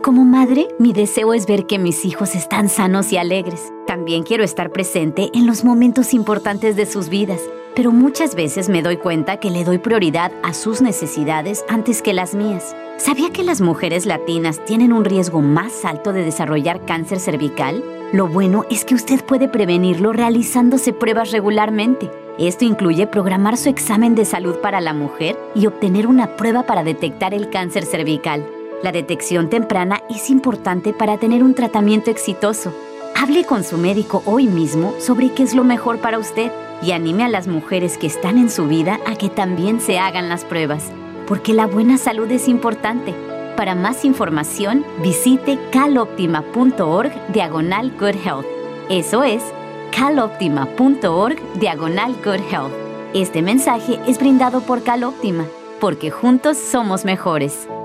Como madre, mi deseo es ver que mis hijos están sanos y alegres. También quiero estar presente en los momentos importantes de sus vidas, pero muchas veces me doy cuenta que le doy prioridad a sus necesidades antes que las mías. ¿Sabía que las mujeres latinas tienen un riesgo más alto de desarrollar cáncer cervical? Lo bueno es que usted puede prevenirlo realizándose pruebas regularmente. Esto incluye programar su examen de salud para la mujer y obtener una prueba para detectar el cáncer cervical. La detección temprana es importante para tener un tratamiento exitoso. Hable con su médico hoy mismo sobre qué es lo mejor para usted y anime a las mujeres que están en su vida a que también se hagan las pruebas, porque la buena salud es importante. Para más información, visite caloptima.org/goodhealth. Eso es caloptima.org/goodhealth. Este mensaje es brindado por Caloptima, porque juntos somos mejores.